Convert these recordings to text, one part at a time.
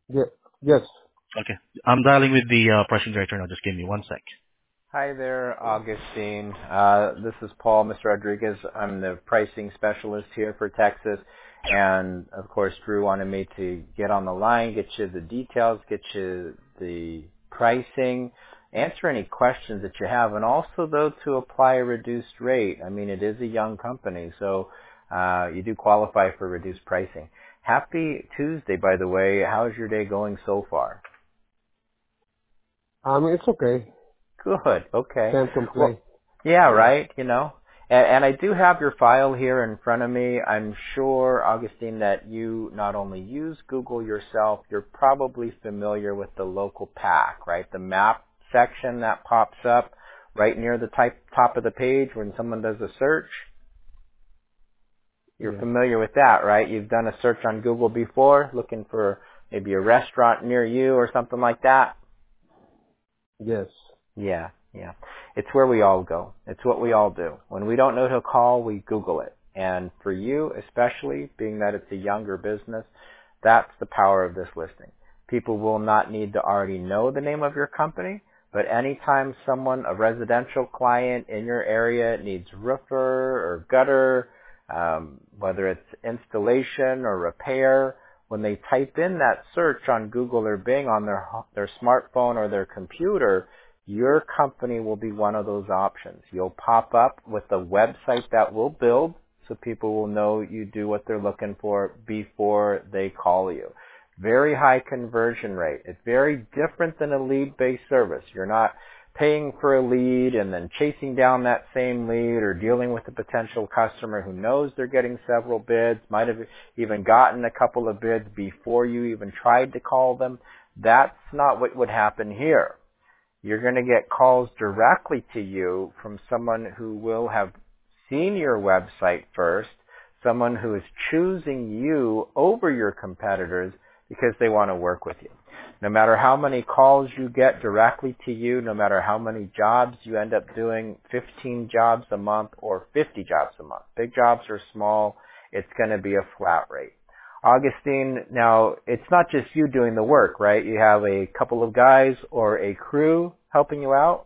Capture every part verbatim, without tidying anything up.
Ye- yes. Okay. I'm dialing with the uh, pricing director now. Just give me one sec. Hi there, Augustine. Uh, this is Paul, Mister Rodriguez. I'm the pricing specialist here for Texas. And of course, Drew wanted me to get on the line, get you the details, get you the pricing, answer any questions that you have, and also, though, to apply a reduced rate. I mean, it is a young company, so uh, you do qualify for reduced pricing. Happy Tuesday, by the way. How's your day going so far? Um, it's okay. Good. Okay. Can't complain. Well, yeah, Yeah. right. You know, and, and I do have your file here in front of me. I'm sure, Augustine, that you not only use Google yourself, you're probably familiar with the local pack, right? The map section that pops up right near the type, top of the page when someone does a search. You're Yeah. familiar with that, right? You've done a search on Google before, looking for maybe a restaurant near you or something like that. Yes. Yeah, yeah. It's where we all go. It's what we all do. When we don't know who to call, we Google it. And for you, especially, being that it's a younger business, that's the power of this listing. People will not need to already know the name of your company, but anytime someone, a residential client in your area needs roofer or gutter, um, whether it's installation or repair, when they type in that search on Google or Bing on their their smartphone or their computer, your company will be one of those options. You'll pop up with a website that will build so people will know you do what they're looking for before they call you. Very high conversion rate. It's very different than a lead-based service. You're not paying for a lead and then chasing down that same lead or dealing with a potential customer who knows they're getting several bids, might have even gotten a couple of bids before you even tried to call them. That's not what would happen here. You're going to get calls directly to you from someone who will have seen your website first, someone who is choosing you over your competitors because they want to work with you. No matter how many calls you get directly to you, no matter how many jobs you end up doing, fifteen jobs a month or fifty jobs a month, big jobs or small, it's going to be a flat rate. Augustine, now it's not just you doing the work, right? You have a couple of guys or a crew helping you out?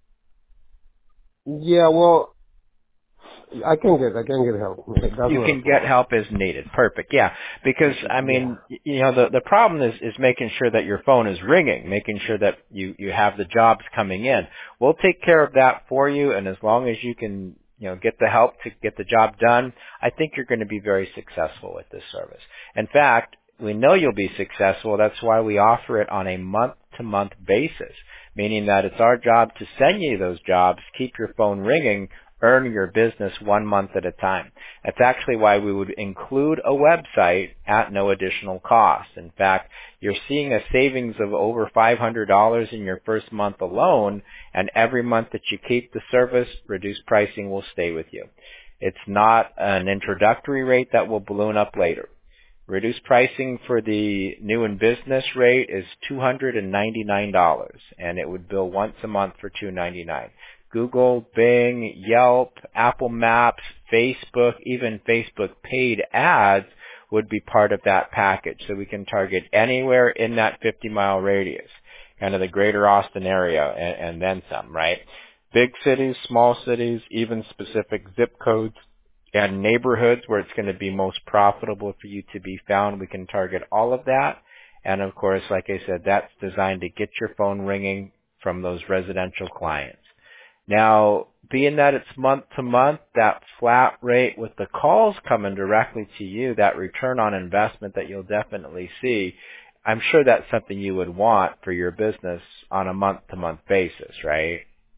Yeah, well, I can get, I can get help. That's You not a can get problem. help as needed. Perfect. Yeah. Because, I Yeah. mean, y- you know, the, the problem is, is making sure that your phone is ringing, making sure that you, you have the jobs coming in. We'll take care of that for you, and as long as you can, you know, get the help to get the job done, I think you're going to be very successful with this service. In fact, we know you'll be successful. That's why we offer it on a month-to-month basis, meaning that it's our job to send you those jobs, keep your phone ringing, earn your business one month at a time. That's actually why we would include a website at no additional cost. In fact, you're seeing a savings of over five hundred dollars in your first month alone, and every month that you keep the service, reduced pricing will stay with you. It's not an introductory rate that will balloon up later. Reduced pricing for the new in business rate is two hundred ninety-nine dollars, and it would bill once a month for two hundred ninety-nine dollars. Google, Bing, Yelp, Apple Maps, Facebook, even Facebook paid ads would be part of that package. So we can target anywhere in that fifty mile radius, kind of the greater Austin area and, and then some, right? Big cities, small cities, even specific zip codes and neighborhoods where it's going to be most profitable for you to be found. We can target all of that. And of course, like I said, that's designed to get your phone ringing from those residential clients. Now, being that it's month to month, that flat rate with the calls coming directly to you, that return on investment that you'll definitely see, I'm sure that's something you would want for your business on a month to month basis, right?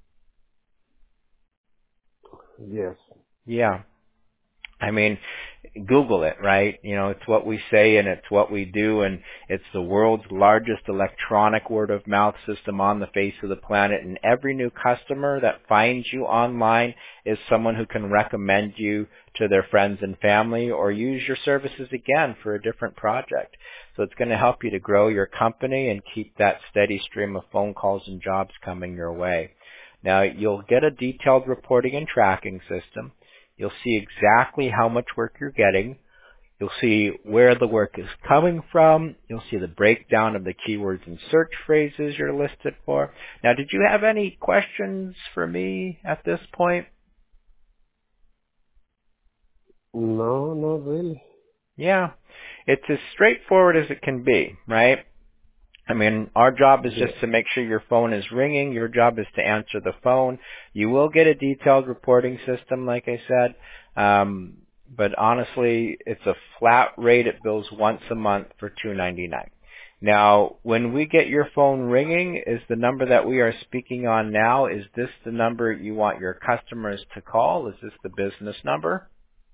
Yes. Yeah. I mean, Google it, right? You know, it's what we say and it's what we do, and it's the world's largest electronic word of mouth system on the face of the planet, and every new customer that finds you online is someone who can recommend you to their friends and family or use your services again for a different project. So it's going to help you to grow your company and keep that steady stream of phone calls and jobs coming your way. Now, you'll get a detailed reporting and tracking system. You'll see exactly how much work you're getting. You'll see where the work is coming from. You'll see the breakdown of the keywords and search phrases you're listed for. Now, did you have any questions for me at this point? No, not really. Yeah, it's as straightforward as it can be, right? I mean, our job is Yeah. just to make sure your phone is ringing. Your job is to answer the phone. You will get a detailed reporting system, like I said. Um, but honestly, it's a flat rate. It bills once a month for two ninety-nine. Now, when we get your phone ringing, is the number that we are speaking on now, is this the number you want your customers to call? Is this the business number?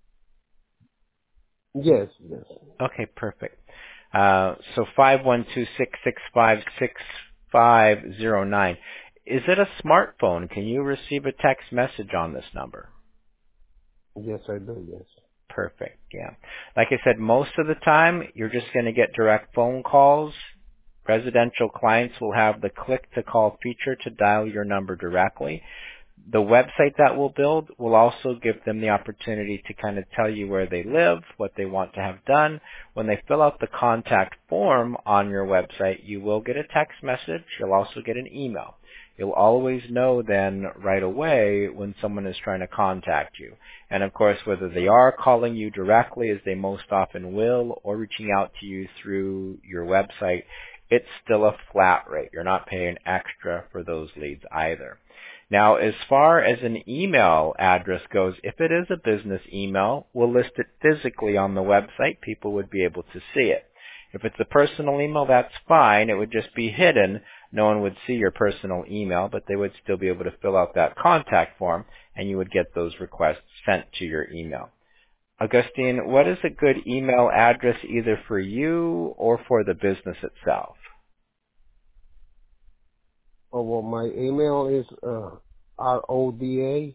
Yes, yes. Okay, perfect. Uh, so five one two, six six five, six five zero nine. Is it a smartphone? Can you receive a text message on this number? Yes, I do, yes. Perfect, yeah. Like I said, most of the time, you're just going to get direct phone calls. Residential clients will have the click-to-call feature to dial your number directly. The website that we'll build will also give them the opportunity to kind of tell you where they live, what they want to have done. When they fill out the contact form on your website, you will get a text message. You'll also get an email. You'll always know then right away when someone is trying to contact you. And of course, whether they are calling you directly, as they most often will, or reaching out to you through your website, it's still a flat rate. You're not paying extra for those leads either. Now, as far as an email address goes, if it is a business email, we'll list it physically on the website. People would be able to see it. If it's a personal email, that's fine. It would just be hidden. No one would see your personal email, but they would still be able to fill out that contact form, and you would get those requests sent to your email. Augustine, what is a good email address either for you or for the business itself? Oh, well, my email is uh, R O D A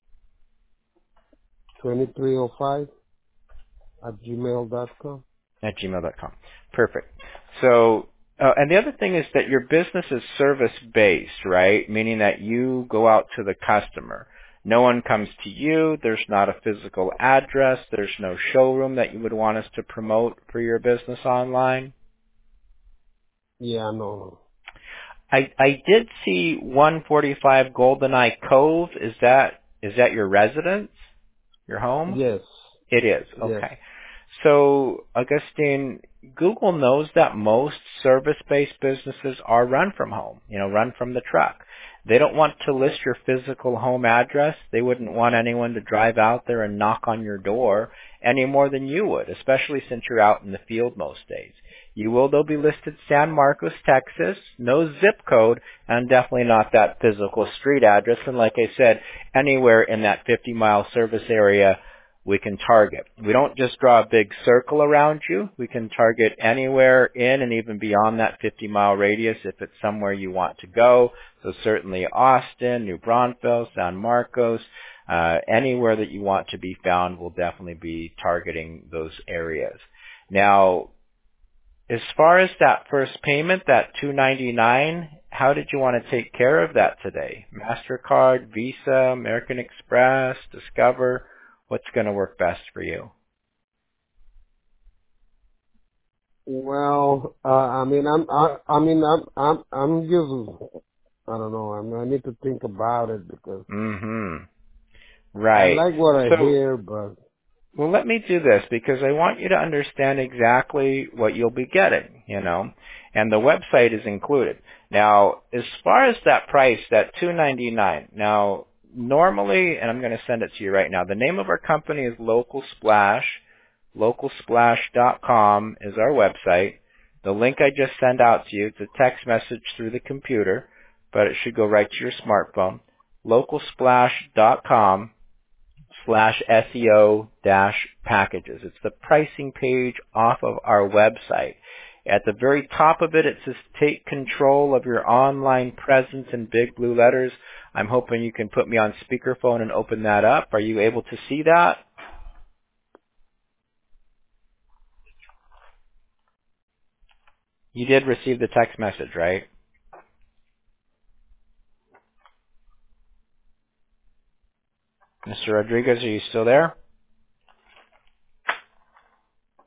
twenty-three oh five at gmail dot com. At gmail dot com. Perfect. So, uh, and the other thing is that your business is service-based, right? Meaning that you go out to the customer. No one comes to you. There's not a physical address. There's no showroom that you would want us to promote for your business online. Yeah, no. I, I did see one forty-five GoldenEye Cove. Is that is that your residence? Your home? Yes, It is. yes. Okay. So, Augustine, Google knows that most service-based businesses are run from home, you know, run from the truck. They don't want to list your physical home address. They wouldn't want anyone to drive out there and knock on your door any more than you would, especially since you're out in the field most days. You will, though, be listed San Marcos, Texas, no zip code, and definitely not that physical street address. And like I said, anywhere in that fifty-mile service area we can target. We don't just draw a big circle around you. We can target anywhere in and even beyond that fifty-mile radius if it's somewhere you want to go. So certainly Austin, New Braunfels, San Marcos, uh, anywhere that you want to be found, we'll definitely be targeting those areas. Now, as far as that first payment, that two ninety-nine, how did you want to take care of that today? MasterCard, Visa, American Express, Discover? What's going to work best for you? Well, uh, I mean, I'm, I, I mean, I'm, I'm, I'm just, I don't know. I mean, I need to think about it because Mm-hmm. I Right. like what I So, hear, but well, let me do this because I want you to understand exactly what you'll be getting, you know, and the website is included. Now, as far as that price, that two ninety-nine. Now, normally, and I'm going to send it to you right now. The name of our company is Local Splash. local splash dot com is our website. The link I just sent out to you, it's a text message through the computer, but it should go right to your smartphone. local splash dot com slash S E O dash packages. It's the pricing page off of our website. At the very top of it, it says take control of your online presence in big blue letters. I'm hoping you can put me on speakerphone and open that up. Are you able to see that? You did receive the text message, right? Mister Rodriguez, are you still there?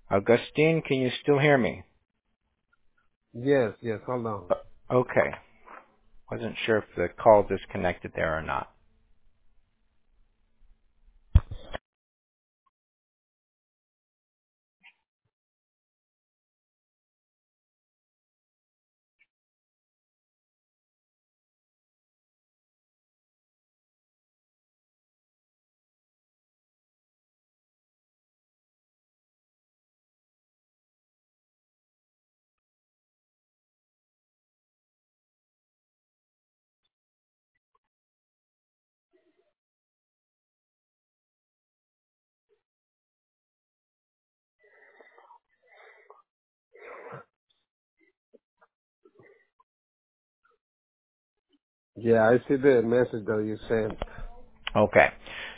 Augustine, can you still hear me? Yes, yes, hold on. Uh, okay. Wasn't sure if the call disconnected there or not. Yeah, I see the message that you sent. Okay.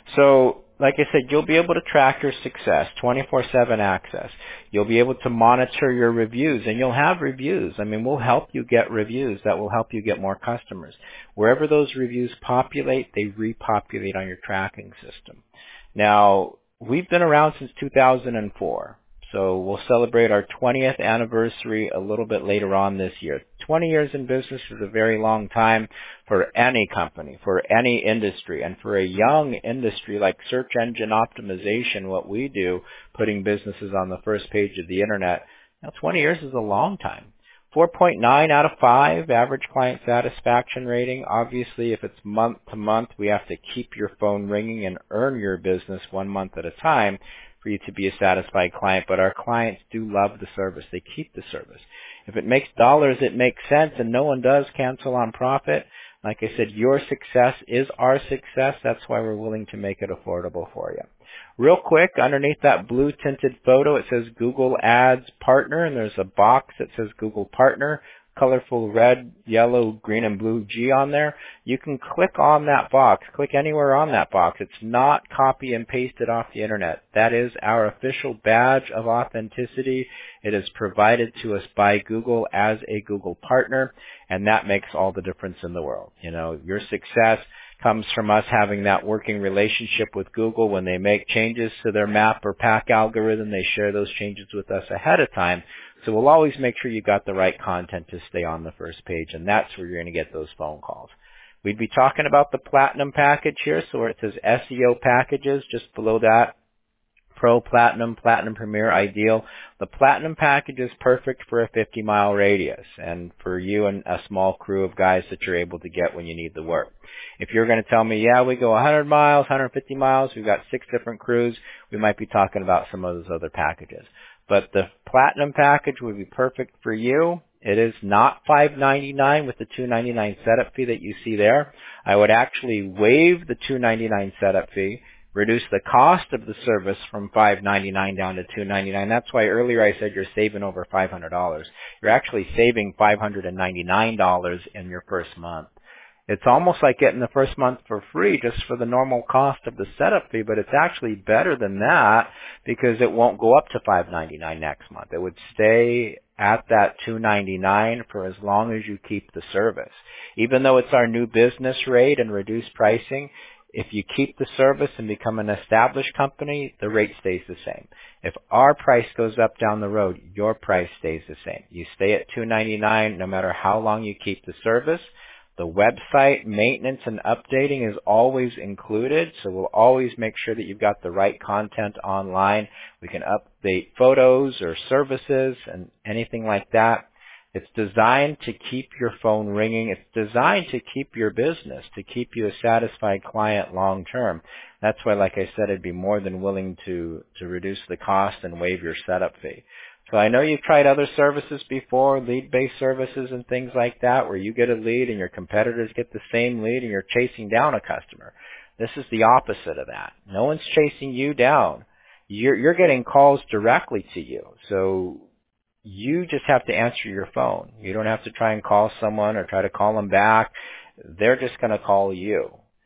So, like I said, you'll be able to track your success, twenty-four seven access. You'll be able to monitor your reviews, and you'll have reviews. I mean, we'll help you get reviews that will help you get more customers. Wherever those reviews populate, they repopulate on your tracking system. Now, we've been around since two thousand four. So we'll celebrate our twentieth anniversary a little bit later on this year. twenty years in business is a very long time for any company, for any industry, and for a young industry like search engine optimization, what we do, putting businesses on the first page of the internet. Now, twenty years is a long time. four point nine out of five average client satisfaction rating. Obviously, if it's month to month, we have to keep your phone ringing and earn your business one month at a time for you to be a satisfied client. But our clients do love the service. They keep the service. If it makes dollars, it makes sense, and no one does cancel on profit. Like I said, your success is our success. That's why we're willing to make it affordable for you. Real quick, underneath that blue tinted photo, it says Google Ads Partner, and there's a box that says Google Partner, colorful red, yellow, green, and blue G on there. You can click on that box. Click anywhere on that box. It's not copy and pasted off the internet. That is our official badge of authenticity. It is provided to us by Google as a Google partner, and that makes all the difference in the world. You know, your success comes from us having that working relationship with Google. When they make changes to their map or pack algorithm, they share those changes with us ahead of time. So we'll always make sure you got the right content to stay on the first page, and that's where you're going to get those phone calls. We'd be talking about the Platinum package here, so where it says S E O packages, just below that, Pro, Platinum, Platinum Premier, Ideal. The Platinum package is perfect for a fifty mile radius and for you and a small crew of guys that you're able to get when you need the work. If you're going to tell me, yeah, we go one hundred miles, one hundred fifty miles, we've got six different crews, we might be talking about some of those other packages. But the Platinum package would be perfect for you. It is not five ninety-nine with the two ninety-nine setup fee that you see there. I would actually waive the two ninety-nine setup fee, reduce the cost of the service from five ninety-nine down to two ninety-nine. That's why earlier I said you're saving over five hundred dollars. You're actually saving five hundred ninety-nine dollars in your first month. It's almost like getting the first month for free just for the normal cost of the setup fee, but it's actually better than that because it won't go up to five ninety-nine next month. It would stay at that two ninety-nine for as long as you keep the service. Even though it's our new business rate and reduced pricing, if you keep the service and become an established company, the rate stays the same. If our price goes up down the road, your price stays the same. You stay at two ninety-nine no matter how long you keep the service. The website maintenance and updating is always included, so we'll always make sure that you've got the right content online. We can update photos or services and anything like that. It's designed to keep your phone ringing. It's designed to keep your business, to keep you a satisfied client long term. That's why, like I said, I'd be more than willing to, to reduce the cost and waive your setup fee. So I know you've tried other services before, lead-based services and things like that, where you get a lead and your competitors get the same lead and you're chasing down a customer. This is the opposite of that. No one's chasing you down. You're, you're getting calls directly to you. So you just have to answer your phone. You don't have to try and call someone or try to call them back. They're just going to call you.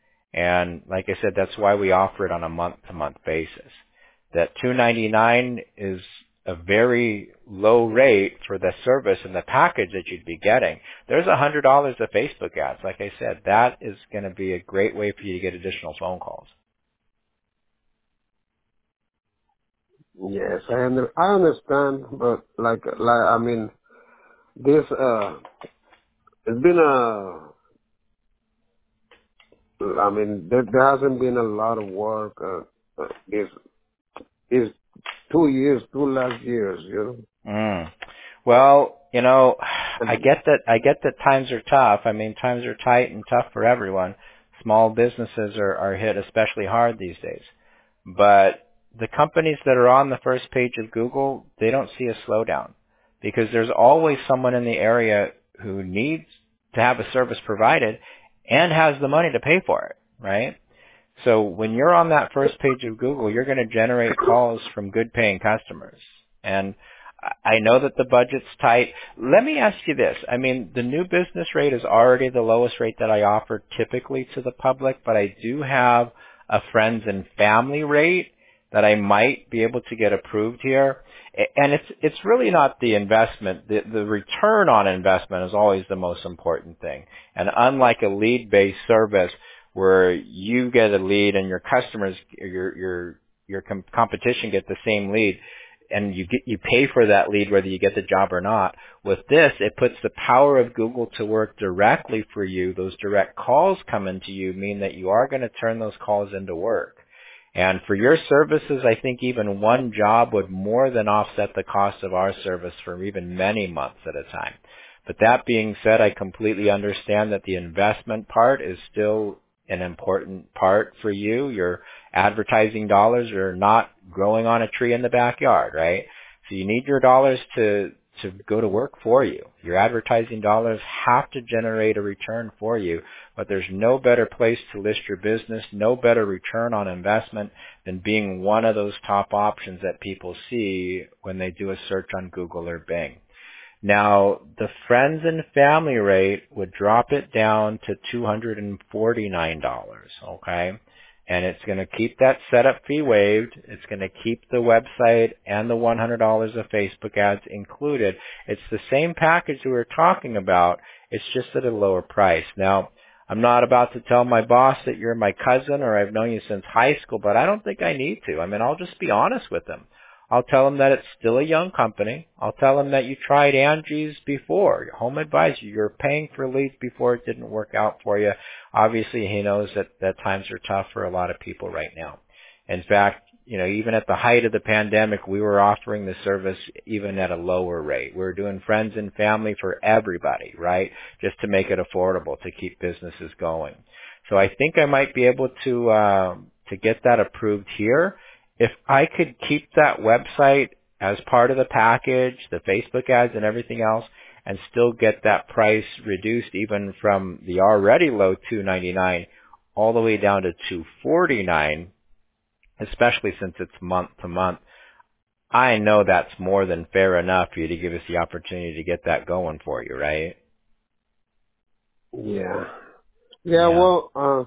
And like I said, that's why we offer it on a month-to-month basis. That two ninety-nine is a very low rate for the service and the package that you'd be getting. There's one hundred dollars of Facebook ads. Like I said, that is going to be a great way for you to get additional phone calls. Yes, I under, I understand, but like like I mean this uh it's been a I mean there, there hasn't been a lot of work uh, uh, this is two years, two last years, you Mm. Well, you know, know. I get that. I get that times are tough. I mean, times are tight and tough for everyone. Small businesses are, are hit especially hard these days. But the companies that are on the first page of Google, they don't see a slowdown because there's always someone in the area who needs to have a service provided and has the money to pay for it, right? So when you're on that first page of Google, you're going to generate calls from good paying customers. And I know that the budget's tight. Let me ask you this. I mean, the new business rate is already the lowest rate that I offer typically to the public, but I do have a friends and family rate that I might be able to get approved here. And it's it's really not the investment. The, the return on investment is always the most important thing. And unlike a lead-based service where you get a lead and your customers, your your your com- competition get the same lead, and you get you pay for that lead whether you get the job or not. With this, it puts the power of Google to work directly for you. Those direct calls coming to you mean that you are going to turn those calls into work. And for your services, I think even one job would more than offset the cost of our service for even many months at a time. But that being said, I completely understand that the investment part is still an important part for you. Your advertising dollars are not growing on a tree in the backyard, right? So you need your dollars to to go to work for you. Your advertising dollars have to generate a return for you, but there's no better place to list your business, no better return on investment than being one of those top options that people see when they do a search on Google or Bing. Now, the friends and family rate would drop it down to two hundred forty-nine dollars, okay? And it's going to keep that setup fee waived. It's going to keep the website and the one hundred dollars of Facebook ads included. It's the same package we were talking about. It's just at a lower price. Now, I'm not about to tell my boss that you're my cousin or I've known you since high school, but I don't think I need to. I mean, I'll just be honest with him. I'll tell him that it's still a young company. I'll tell him that you tried Angie's before, your Home Advisor. You're paying for leads before it didn't work out for you. Obviously, he knows that, that times are tough for a lot of people right now. In fact, you know, even at the height of the pandemic, we were offering the service even at a lower rate. We were doing friends and family for everybody, right? Just to make it affordable, to keep businesses going. So I think I might be able to, uh, to get that approved here. If I could keep that website as part of the package, the Facebook ads and everything else, and still get that price reduced even from the already low two ninety-nine all the way down to two forty-nine, especially since it's month to month, I know that's more than fair enough for you to give us the opportunity to get that going for you, right? Yeah. Yeah, Yeah. well, uh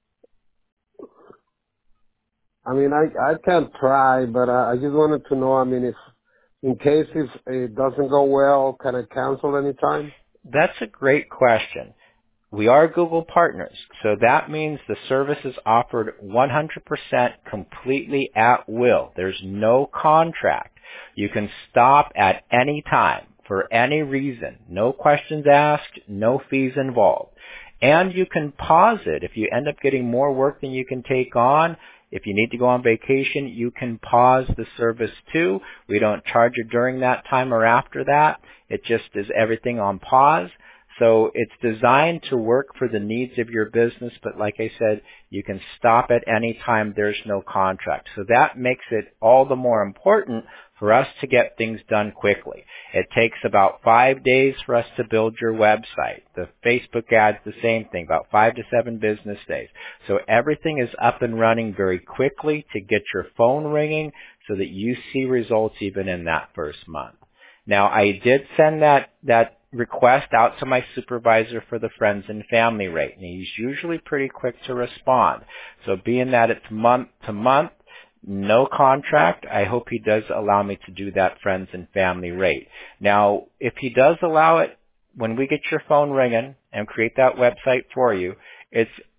I mean, I I can try, but I, I just wanted to know. I mean, if in case if it doesn't go well, can I cancel anytime? That's a great question. We are Google partners, so that means the service is offered one hundred percent completely at will. There's no contract. You can stop at any time for any reason. No questions asked, no fees involved. And you can pause it. If you end up getting more work than you can take on, if you need to go on vacation, you can pause the service too. We don't charge you during that time or after that. It just is everything on pause. So it's designed to work for the needs of your business, but like I said, you can stop at any time. There's no contract. So that makes it all the more important for us to get things done quickly. It takes about five days for us to build your website. The Facebook ads, the same thing, about five to seven business days. So everything is up and running very quickly to get your phone ringing so that you see results even in that first month. Now, I did send that, that request out to my supervisor for the friends and family rate, and he's usually pretty quick to respond. So being that it's month to month, no contract, I hope he does allow me to do that friends and family rate. Now, if he does allow it, when we get your phone ringing and create that website for you, it's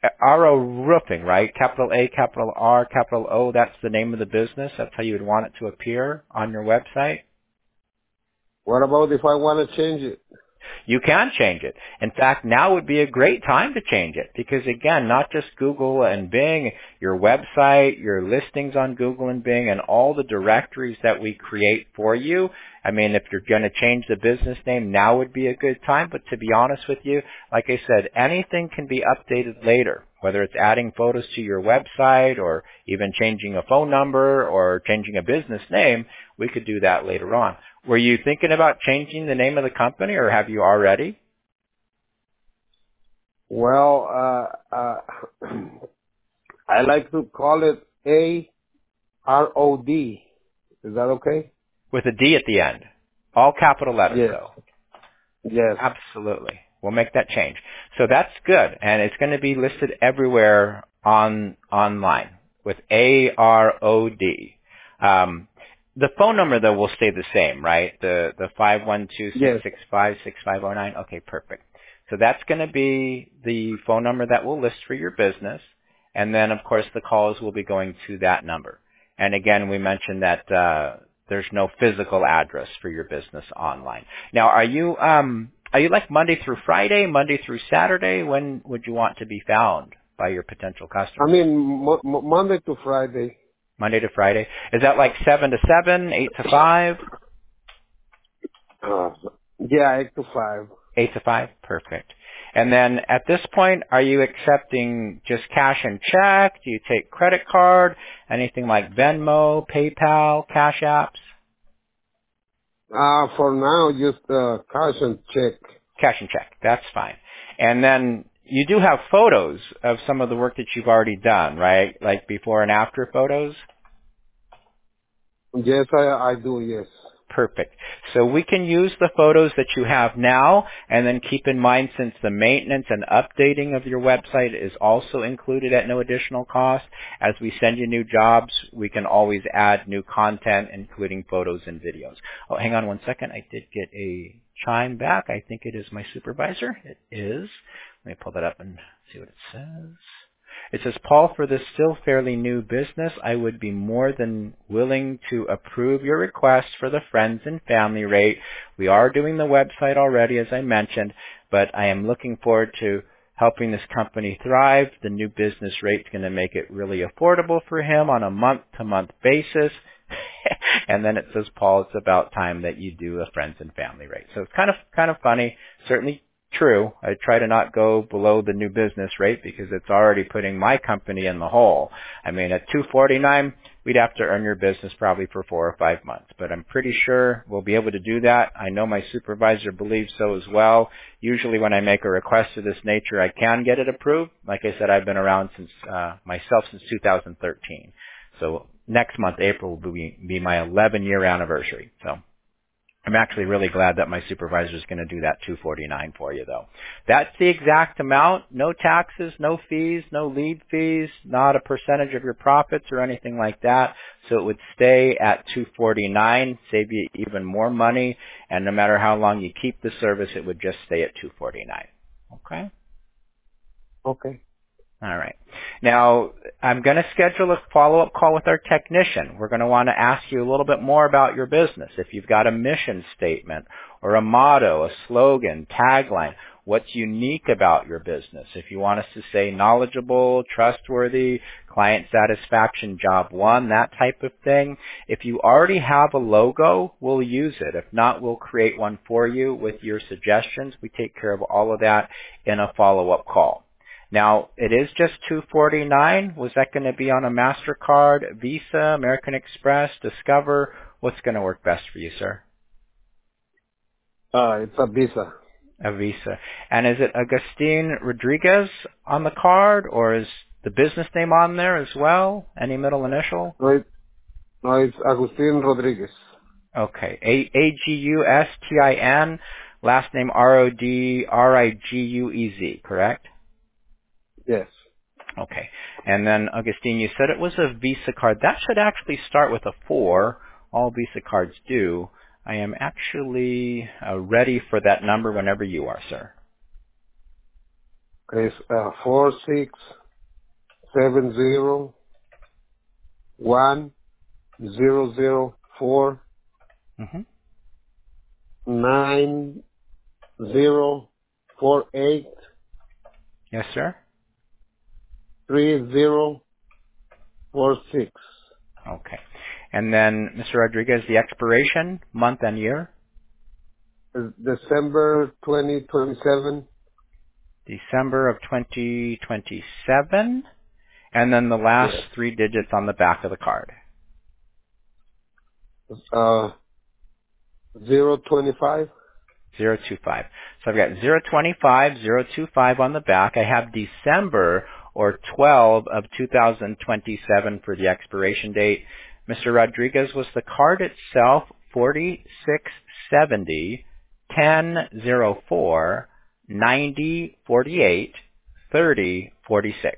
R O Roofing, right? Capital A, capital R, capital O, that's the name of the business. That's how you would want it to appear on your website. What about if I want to change it? You can change it. In fact, now would be a great time to change it because, again, not just Google and Bing, your website, your listings on Google and Bing, and all the directories that we create for you. I mean, if you're going to change the business name, now would be a good time. But to be honest with you, like I said, anything can be updated later, whether it's adding photos to your website or even changing a phone number or changing a business name. We could do that later on. Were you thinking about changing the name of the company, or have you already? Well, uh, uh, I like to call it A R O D. Is that okay? With a D at the end. All capital letters, Yes. though. Yes. Absolutely. We'll make that change. So that's good, and it's going to be listed everywhere on online with A R O D. Um, The phone number, though, will stay the same, right? The the five one two, six six five, six five zero nine. Okay, perfect. So that's going to be the phone number that we'll list for your business. And then, of course, the calls will be going to that number. And again, we mentioned that uh, there's no physical address for your business online. Now, are you um are you like Monday through Friday, Monday through Saturday? When would you want to be found by your potential customers? I mean, mo- mo- Monday to Friday. Monday to Friday. Is that like seven to seven, eight to five? Uh, yeah, eight to five. Eight to five? Perfect. And then at this point, are you accepting just cash and check? Do you take credit card? Anything like Venmo, PayPal, Cash Apps? Uh, for now, just uh, cash and check. Cash and check. That's fine. And then you do have photos of some of the work that you've already done, right? Like before and after photos? Yes, I, I do, yes. Perfect. So we can use the photos that you have now, and then keep in mind, since the maintenance and updating of your website is also included at no additional cost, as we send you new jobs, we can always add new content, including photos and videos. Oh, hang on one second. I did get a chime back. I think it is my supervisor. It is. Let me pull that up and see what it says. It says, Paul, for this still fairly new business, I would be more than willing to approve your request for the friends and family rate. We are doing the website already, as I mentioned, but I am looking forward to helping this company thrive. The new business rate is going to make it really affordable for him on a month-to-month basis. And then it says, Paul, it's about time that you do a friends and family rate. So it's kind of kind of funny. Certainly true. I try to not go below the new business rate because it's already putting my company in the hole. I mean, at two forty-nine, we'd have to earn your business probably for four or five months. But I'm pretty sure we'll be able to do that. I know my supervisor believes so as well. Usually when I make a request of this nature, I can get it approved. Like I said, I've been around since uh, myself since two thousand thirteen. So next month, April, will be, be my eleven-year anniversary. So I'm actually really glad that my supervisor is going to do that two forty-nine for you, though. That's the exact amount. No taxes, no fees, no lead fees, not a percentage of your profits or anything like that. So it would stay at two forty-nine, save you even more money. And no matter how long you keep the service, it would just stay at two forty-nine. Okay? Okay. All right. Now, I'm going to schedule a follow-up call with our technician. We're going to want to ask you a little bit more about your business. If you've got a mission statement or a motto, a slogan, tagline, what's unique about your business. If you want us to say knowledgeable, trustworthy, client satisfaction, job one, that type of thing. If you already have a logo, we'll use it. If not, we'll create one for you with your suggestions. We take care of all of that in a follow-up call. Now, it is just two forty-nine. Was that going to be on a MasterCard, Visa, American Express, Discover? What's going to work best for you, sir? Uh, it's a Visa. A Visa. And is it Agustin Rodriguez on the card, or is the business name on there as well? Any middle initial? No, it, no it's Agustin Rodriguez. Okay. A A G U S T I N, last name R O D R I G U E Z, correct? Yes. Okay. And then, Augustine, you said it was a Visa card. That should actually start with a four. All Visa cards do. I am actually uh, ready for that number whenever you are, sir. It's uh, four six seven zero one zero zero four Mm-hmm. nine zero four eight Yes, sir. three zero four six. Okay. And then, Mister Rodriguez, the expiration, month and year? December twenty twenty-seven. December of twenty twenty-seven. And then the last Yes. three digits on the back of the card. Uh, zero twenty-five. zero two five. So I've got zero twenty-five, zero two five on the back. I have December or twelve of two thousand twenty-seven for the expiration date. Mister Rodriguez, was the card itself forty-six seventy, ten oh four, ninety forty-eight, thirty forty-six?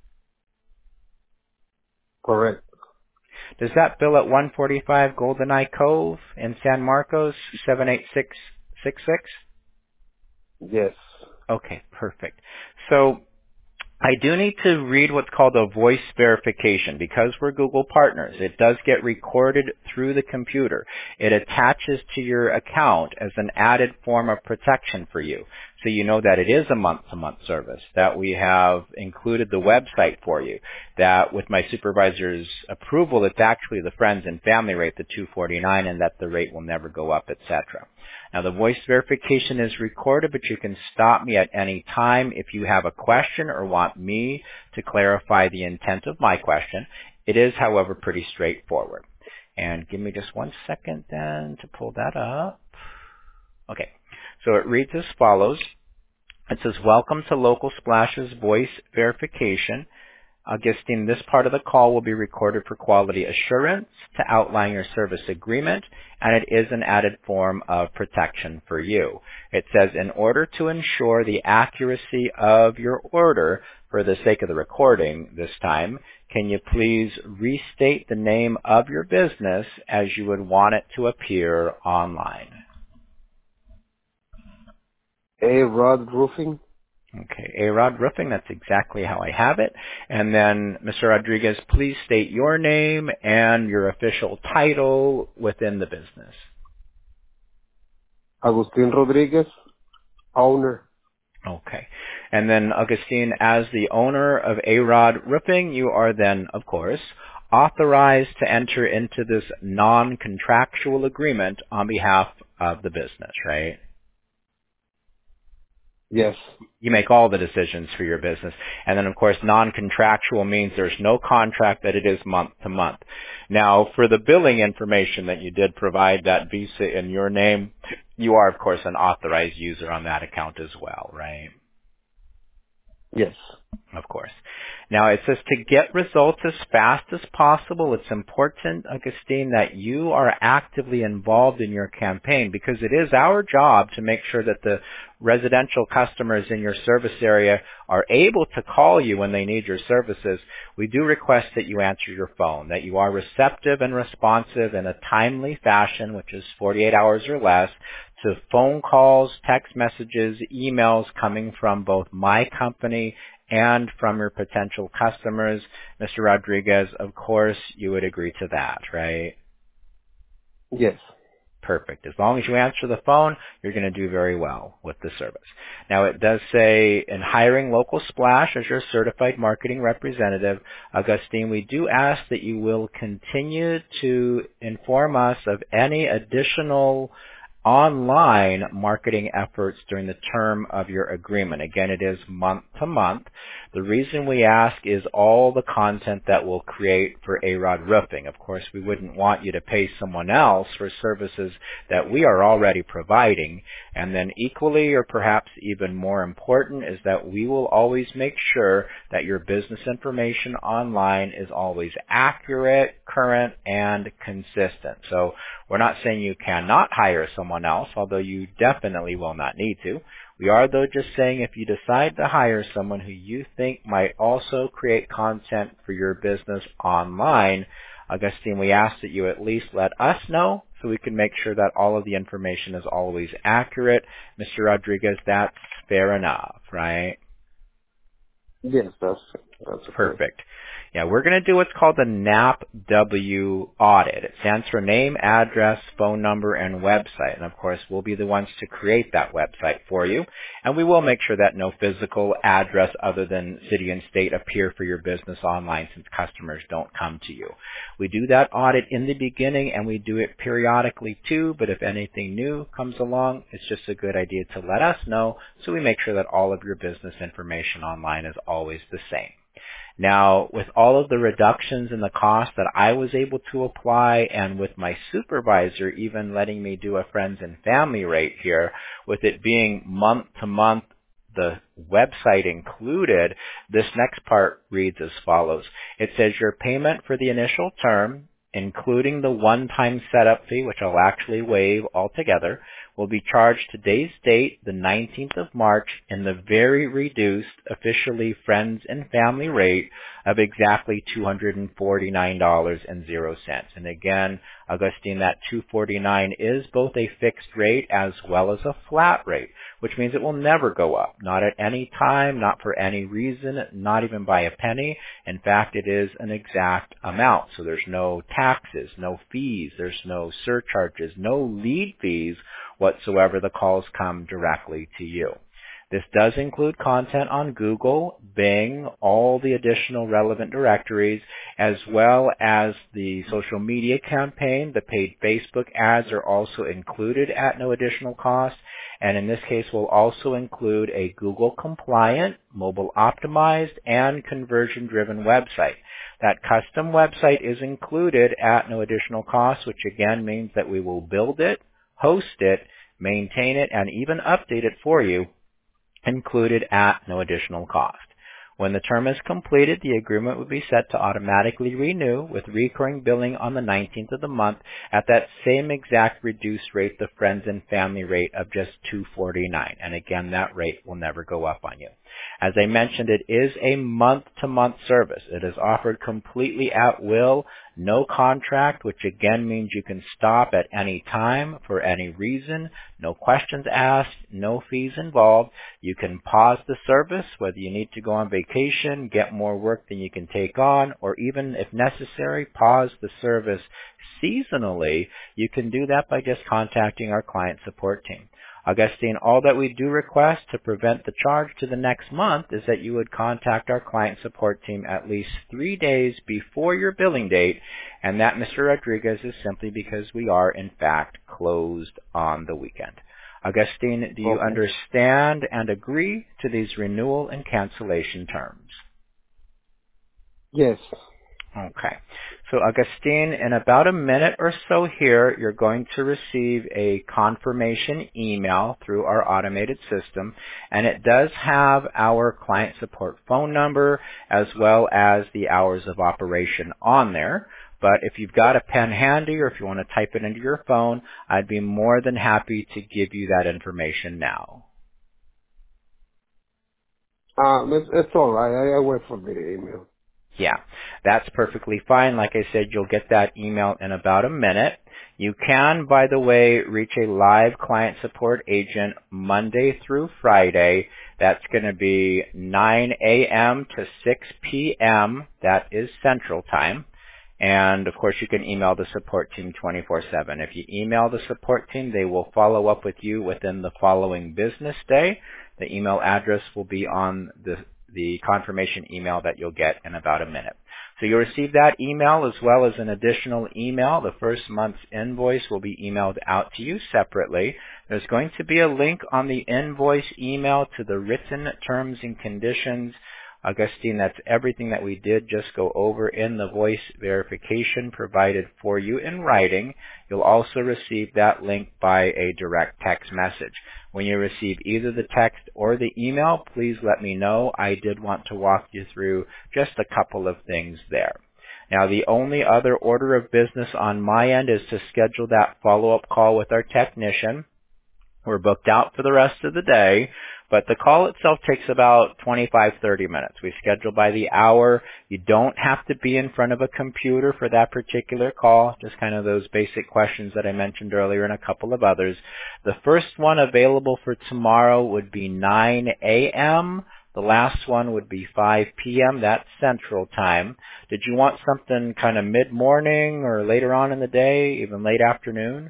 Correct. Does that bill at one forty-five GoldenEye Cove in San Marcos, seven eight six six six? Yes. Okay, perfect. So I do need to read what's called a voice verification. Because we're Google partners, it does get recorded through the computer. It attaches to your account as an added form of protection for you. So you know that it is a month-to-month service, that we have included the website for you, that with my supervisor's approval, it's actually the friends and family rate, the two forty-nine, and that the rate will never go up, et cetera. Now, the voice verification is recorded, but you can stop me at any time if you have a question or want me to clarify the intent of my question. It is, however, pretty straightforward. And give me just one second then to pull that up. Okay, so it reads as follows. It says, welcome to Local Splash's voice verification. Augustine, this part of the call will be recorded for quality assurance to outline your service agreement, and it is an added form of protection for you. It says, in order to ensure the accuracy of your order, for the sake of the recording this time, can you please restate the name of your business as you would want it to appear online? A-Rod Roofing. Okay, A-Rod Roofing, that's exactly how I have it. And then, Mister Rodriguez, please state your name and your official title within the business. Agustin Rodriguez, owner. Okay. And then, Augustine, as the owner of A-Rod Roofing, you are then, of course, authorized to enter into this non-contractual agreement on behalf of the business, right? Yes. You make all the decisions for your business. And then, of course, non-contractual means there's no contract, that it is month to month. Now, for the billing information that you did provide, that Visa in your name, you are, of course, an authorized user on that account as well, right? Yes. Of course. Now, it says to get results as fast as possible, it's important, Augustine, that you are actively involved in your campaign, because it is our job to make sure that the residential customers in your service area are able to call you when they need your services. We do request that you answer your phone, that you are receptive and responsive in a timely fashion, which is forty-eight hours or less, to phone calls, text messages, emails coming from both my company and from your potential customers. Mister Rodriguez, of course, you would agree to that, right? Yes. Perfect. As long as you answer the phone, you're going to do very well with the service. Now, it does say, in hiring Local Splash as your certified marketing representative, Augustine, we do ask that you will continue to inform us of any additional online marketing efforts during the term of your agreement. Again, it is month to month. The reason we ask is all the content that we'll create for A-Rod Roofing. Of course, we wouldn't want you to pay someone else for services that we are already providing. And then equally, or perhaps even more important, is that we will always make sure that your business information online is always accurate, current, and consistent. So we're not saying you cannot hire someone else, although you definitely will not need to. We are, though, just saying if you decide to hire someone who you think might also create content for your business online, Augustine, we ask that you at least let us know so we can make sure that all of the information is always accurate. Mister Rodriguez, that's fair enough, right? Yes, that's that's okay. Perfect. Yeah, we're going to do what's called the N A P W audit. It stands for name, address, phone number, and website. And of course, we'll be the ones to create that website for you. And we will make sure that no physical address other than city and state appear for your business online since customers don't come to you. We do that audit in the beginning and we do it periodically too, but if anything new comes along, it's just a good idea to let us know so we make sure that all of your business information online is always the same. Now, with all of the reductions in the cost that I was able to apply and with my supervisor even letting me do a friends and family rate here, with it being month to month, the website included, this next part reads as follows. It says your payment for the initial term, including the one-time setup fee, which I'll actually waive altogether, will be charged today's date, the nineteenth of March, in the very reduced, officially friends and family rate of exactly two hundred forty-nine dollars and zero cents. And again, Augustine, that two hundred forty-nine dollars is both a fixed rate as well as a flat rate, which means it will never go up, not at any time, not for any reason, not even by a penny. In fact, it is an exact amount. So there's no taxes, no fees, there's no surcharges, no lead fees whatsoever. The calls come directly to you. This does include content on Google, Bing, all the additional relevant directories, as well as the social media campaign. The paid Facebook ads are also included at no additional cost. And in this case, we'll also include a Google compliant, mobile optimized, and conversion driven website. That custom website is included at no additional cost, which again means that we will build it, host it, maintain it, and even update it for you, included at no additional cost. When the term is completed, the agreement would be set to automatically renew with recurring billing on the nineteenth of the month at that same exact reduced rate, the friends and family rate of just two hundred forty-nine dollars. And again, that rate will never go up on you. As I mentioned, it is a month-to-month service. It is offered completely at will, no contract, which again means you can stop at any time for any reason, no questions asked, no fees involved. You can pause the service, whether you need to go on vacation, get more work than you can take on, or even if necessary, pause the service seasonally. You can do that by just contacting our client support team. Augustine, all that we do request to prevent the charge to the next month is that you would contact our client support team at least three days before your billing date, and that, Mister Rodriguez, is simply because we are, in fact, closed on the weekend. Augustine, do you Okay. understand and agree to these renewal and cancellation terms? Yes. Okay. So Augustine, in about a minute or so here, you're going to receive a confirmation email through our automated system, and it does have our client support phone number as well as the hours of operation on there. But if you've got a pen handy or if you want to type it into your phone, I'd be more than happy to give you that information now. Um, it's, it's all right. I, I wait for the email. Yeah, that's perfectly fine. Like I said, you'll get that email in about a minute. You can, by the way, reach a live client support agent Monday through Friday. That's going to be nine a.m. to six p.m. That is Central Time. And, of course, you can email the support team twenty-four seven. If you email the support team, they will follow up with you within the following business day. The email address will be on the the confirmation email that you'll get in about a minute. So you'll receive that email as well as an additional email. The first month's invoice will be emailed out to you separately. There's going to be a link on the invoice email to the written terms and conditions. Augustine, that's everything that we did just go over in the voice verification provided for you in writing. You'll also receive that link by a direct text message. When you receive either the text or the email, please let me know. I did want to walk you through just a couple of things there. Now, the only other order of business on my end is to schedule that follow-up call with our technician. We're booked out for the rest of the day, but the call itself takes about twenty-five, thirty minutes. We schedule by the hour. You don't have to be in front of a computer for that particular call, just kind of those basic questions that I mentioned earlier and a couple of others. The first one available for tomorrow would be nine a.m. The last one would be five p.m. That's Central Time. Did you want something kind of mid-morning or later on in the day, even late afternoon?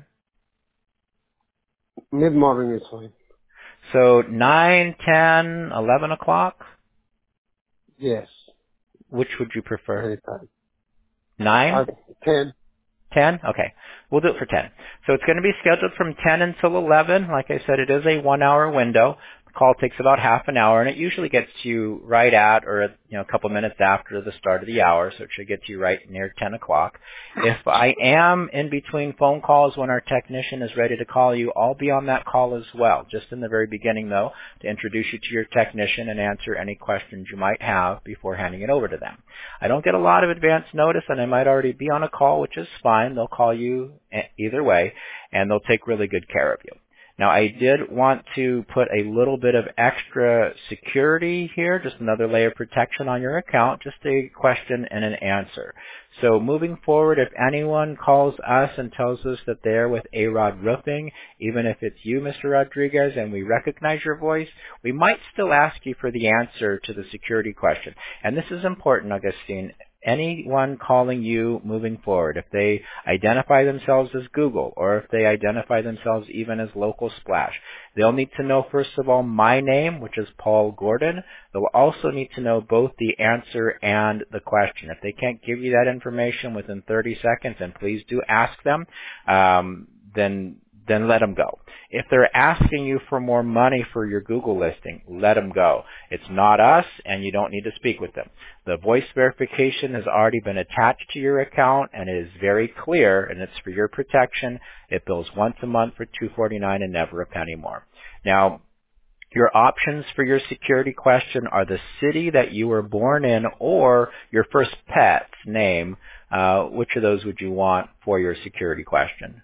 Mid-morning is fine. So nine, ten, eleven o'clock? Yes. Which would you prefer? Anytime. nine? Uh, ten. ten? Okay. We'll do it for ten. So it's going to be scheduled from ten until eleven. Like I said, it is a one-hour window. The call takes about half an hour, and it usually gets to you right at or you know a couple minutes after the start of the hour, so it should get to you right near ten o'clock. If I am in between phone calls when our technician is ready to call you, I'll be on that call as well, just in the very beginning, though, to introduce you to your technician and answer any questions you might have before handing it over to them. I don't get a lot of advance notice, and I might already be on a call, which is fine. They'll call you either way, and they'll take really good care of you. Now, I did want to put a little bit of extra security here, just another layer of protection on your account, just a question and an answer. So moving forward, if anyone calls us and tells us that they're with A-Rod Roofing, even if it's you, Mister Rodriguez, and we recognize your voice, we might still ask you for the answer to the security question. And this is important, Augustine. Anyone calling you moving forward, if they identify themselves as Google or if they identify themselves even as Local Splash, they'll need to know, first of all, my name, which is Paul Gordon. They'll also need to know both the answer and the question. If they can't give you that information within thirty seconds, and please do ask them, um, then then let them go. If they're asking you for more money for your Google listing, let them go. It's not us, and you don't need to speak with them. The voice verification has already been attached to your account and is very clear, and it's for your protection. It bills once a month for two hundred forty-nine dollars and never a penny more. Now, your options for your security question are the city that you were born in or your first pet's name. Uh, which of those would you want for your security question?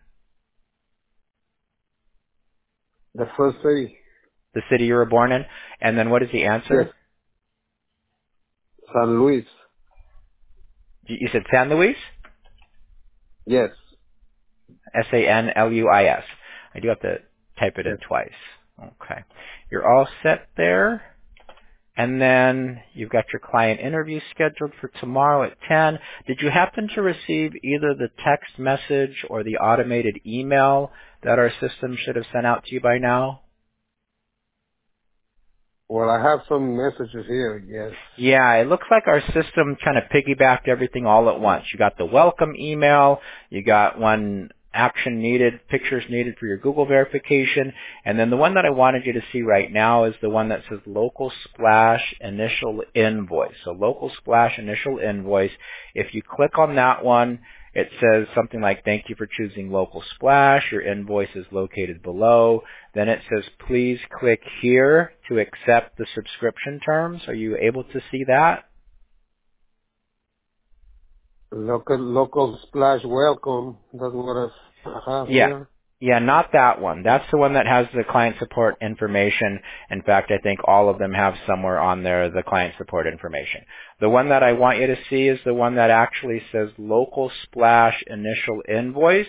The first city. The city you were born in? And then what is the answer? Yes. San Luis. You said San Luis? Yes. S A N L U I S. I do have to type it Yes. in twice. Okay. You're all set there. And then you've got your client interview scheduled for tomorrow at ten. Did you happen to receive either the text message or the automated email that our system should have sent out to you by now? Well, I have some messages here, yes. Yeah, it looks like our system kind of piggybacked everything all at once. You got the welcome email, you got one action needed, pictures needed for your Google verification, and then the one that I wanted you to see right now is the one that says Local Splash Initial Invoice. So Local Splash Initial Invoice, if you click on that one, it says something like, thank you for choosing Local Splash. Your invoice is located below. Then it says, please click here to accept the subscription terms. Are you able to see that? Local, local splash welcome. That's what I have Yeah. here. Yeah, not that one. That's the one that has the client support information. In fact, I think all of them have somewhere on there the client support information. The one that I want you to see is the one that actually says Local Splash Initial Invoice.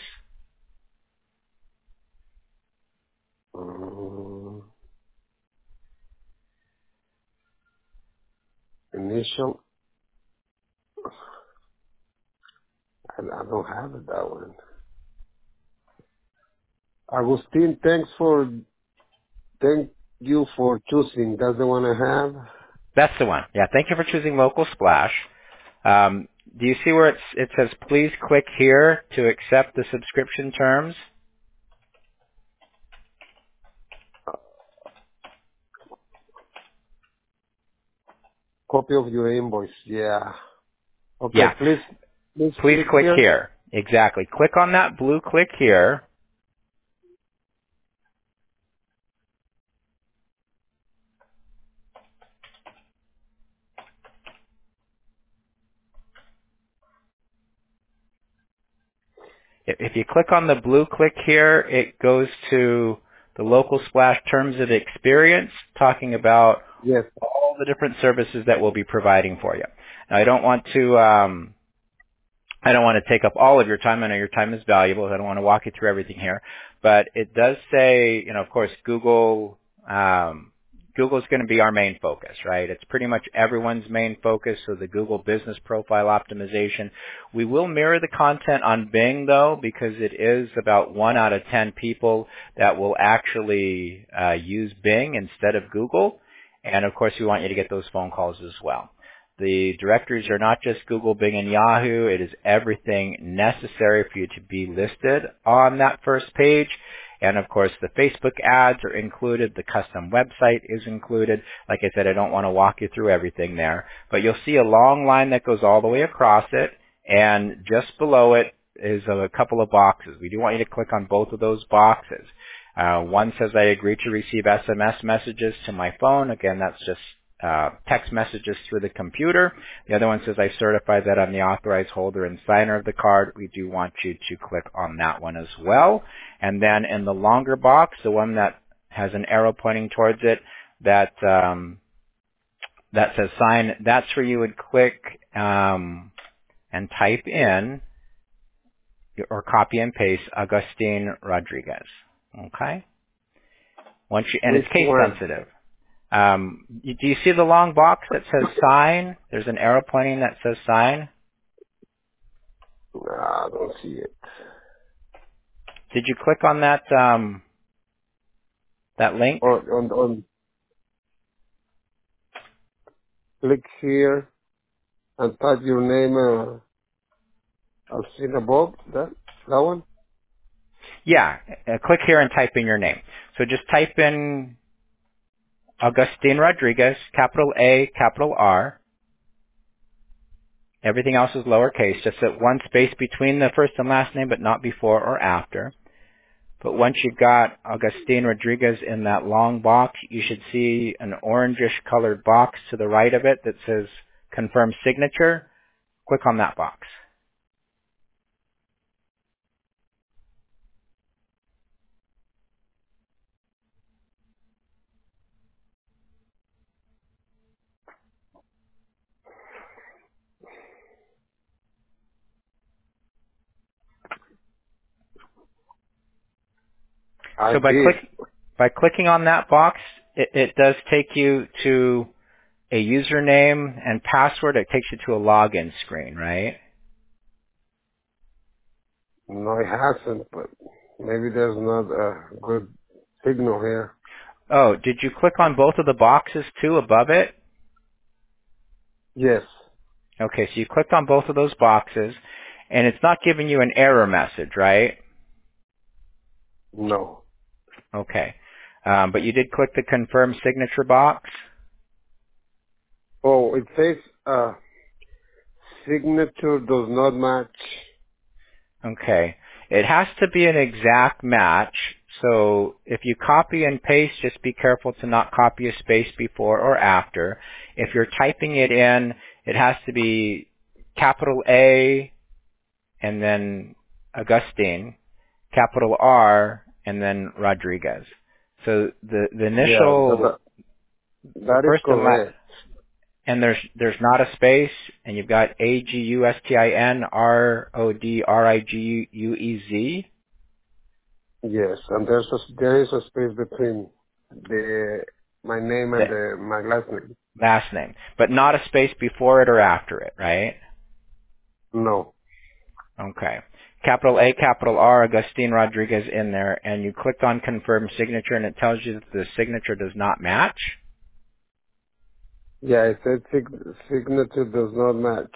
Um, initial. I, I don't have it, that one. Agustin, thanks for, thank you for choosing. That's the one I have. That's the one. Yeah, thank you for choosing Local Splash. Um, do you see where it's, it says, please click here to accept the subscription terms? Copy of your invoice. Yeah. Okay, Yeah. please, please Please click click here. here. Exactly. Click on that blue click here. If if you click on the blue click here, it goes to the Local Splash Terms of Experience, talking about Yes. all the different services that we'll be providing for you. Now, I don't want to, um, I don't want to take up all of your time. I know your time is valuable. I don't want to walk you through everything here, but it does say, you know, of course, Google, um, Google's going to be our main focus, right? It's pretty much everyone's main focus, so the Google Business Profile Optimization. We will mirror the content on Bing, though, because it is about one out of ten people that will actually uh, use Bing instead of Google. And, of course, we want you to get those phone calls as well. The directories are not just Google, Bing, and Yahoo. It is everything necessary for you to be listed on that first page. And, of course, the Facebook ads are included. The custom website is included. Like I said, I don't want to walk you through everything there. But you'll see a long line that goes all the way across it. And just below it is a couple of boxes. We do want you to click on both of those boxes. Uh, one says, I agree to receive S M S messages to my phone. Again, that's just uh, text messages through the computer. The other one says, I certify that I'm the authorized holder and signer of the card. We do want you to click on that one as well. And then in the longer box, the one that has an arrow pointing towards it, that um, that says sign, that's where you would click um, and type in or copy and paste Agustin Rodriguez. Okay? Once you, and Which it's case one? sensitive. Um, you, do you see the long box that says sign? There's an arrow pointing that says sign. Nah, I don't see it. Did you click on that um, that link? On, on, on, click here and type your name, uh, I've seen above, that, that one? Yeah. Uh, click here and type in your name. So just type in Agustin Rodriguez, capital A, capital R. Everything else is lowercase, just that one space between the first and last name, but not before or after. But once you've got Agustin Rodriguez in that long box, you should see an orangish colored box to the right of it that says confirm signature. Click on that box. I So by did. click, by clicking on that box, it, it does take you to a username and password. It takes you to a login screen, right? No, it hasn't, but maybe there's not a good signal here. Oh, did you click on both of the boxes too above it? Yes. Okay, so you clicked on both of those boxes, and it's not giving you an error message, right? No. Okay. Um, but you did click the confirm signature box? Oh, it says, uh, signature does not match. Okay. It has to be an exact match. So if you copy and paste, just be careful to not copy a space before or after. If you're typing it in, it has to be capital A and then Agustin, capital R, and then Rodriguez. So the, the Yeah, that, initial, that, that is first and last, correct. and there's there's not a space, and you've got A G U S T I N R O D R I G U E Z. Yes, and there's a, there is a space between the, my name The and the, my last name. last name, but not a space before it or after it, right? No. Okay. Capital A, capital R, Agustin Rodriguez in there, and you clicked on confirm signature, and it tells you that the signature does not match. Yeah, it said sig- signature does not match.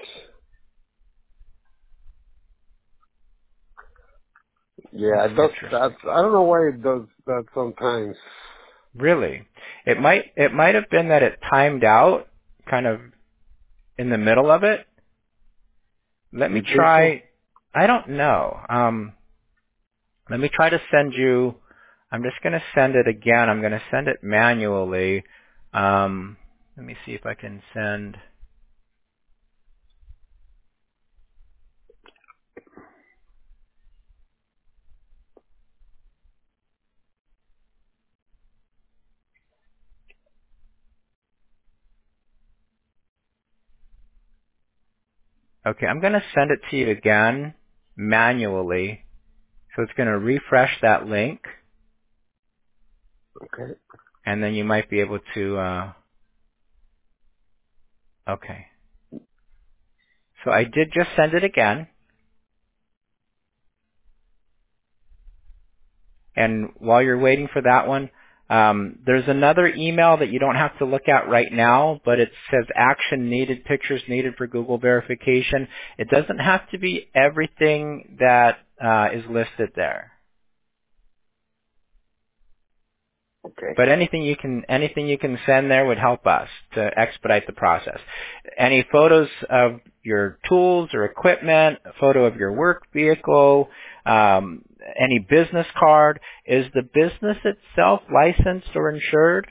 Yeah, That's it does that. interesting. I don't know why it does that sometimes. Really? It might it might have been that it timed out kind of in the middle of it. Let me You think so? try. I don't know. Um, let me try to send you. I'm just going to send it again. I'm going to send it manually. Um, let me see if I can send. Okay, I'm going to send it to you again manually. So it's going to refresh that link. Okay. and then you might be able to, uh, okay. So I did just send it again. And while you're waiting for that one, um, there's another email that you don't have to look at right now, but it says action needed, pictures needed for Google verification. It doesn't have to be everything that uh, is listed there. Okay. But anything you can anything you can send there would help us to expedite the process. Any photos of your tools or equipment, a photo of your work vehicle, um, any business card. Is the business itself licensed or insured?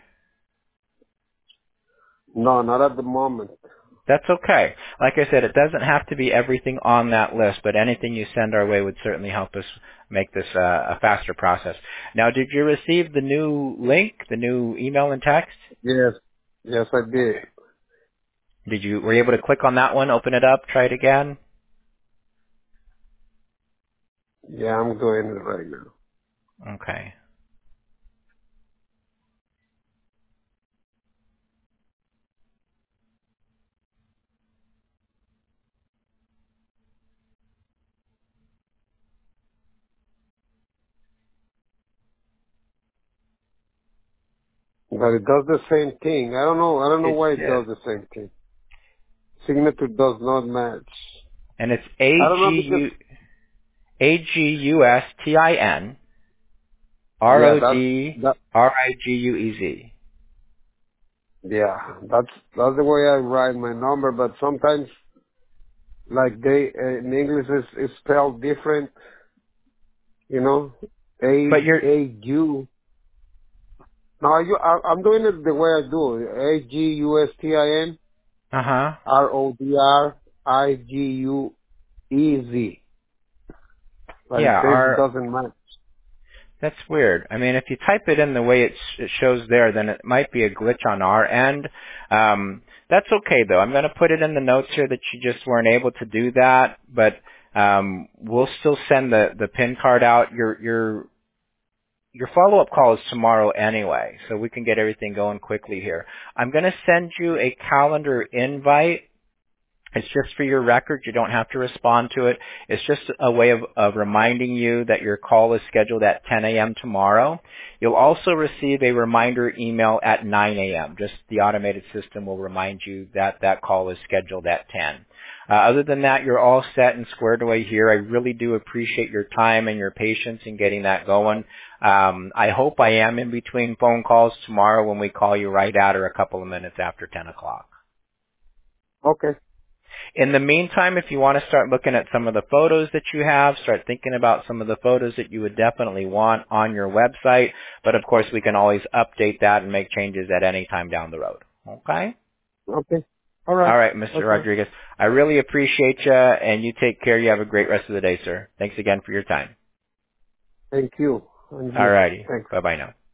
No, not at the moment. That's okay. Like I said, it doesn't have to be everything on that list, but anything you send our way would certainly help us make this uh, a faster process. Now, did you receive the new link, the new email and text? Yes. Yes, I did. Did you were you able to click on that one, open it up, try it again? Yeah, I'm doing it right now. Okay. But it does the same thing. I don't know. I don't know It's why it yeah. does the same thing. Signature does not match. And it's A I don't know G because U A G U S T I N R yeah, O that D that R I G U E Z. yeah, that's that's the way I write my number. But sometimes, like they uh, in English, is is spelled different. You know, A But you're A U. No, you, I, I'm doing it the way I do it. A G U S T I N uh huh. R O D R I G U E Z. But it Yeah, says it our doesn't match. that's weird. I mean, if you type it in the way it, sh- it shows there, then it might be a glitch on our end. Um, that's okay though. I'm going to put it in the notes here that you just weren't able to do that, but um, we'll still send the the PIN card out. Your your your follow up call is tomorrow anyway, so we can get everything going quickly here. I'm going to send you a calendar invite. It's just for your record. You don't have to respond to it. It's just a way of, of reminding you that your call is scheduled at ten a.m. tomorrow. You'll also receive a reminder email at nine a.m. Just the automated system will remind you that that call is scheduled at ten. Uh, other than that, you're all set and squared away here. I really do appreciate your time and your patience in getting that going. Um, I hope I am in between phone calls tomorrow when we call you right at or a couple of minutes after ten o'clock. Okay. In the meantime, if you want to start looking at some of the photos that you have, start thinking about some of the photos that you would definitely want on your website. But of course, we can always update that and make changes at any time down the road. Okay? Okay. All right. All right, Mister Okay. Rodriguez. I really appreciate you, and you take care. You have a great rest of the day, sir. Thanks again for your time. Thank you. And All you. righty. Thanks. Bye-bye now.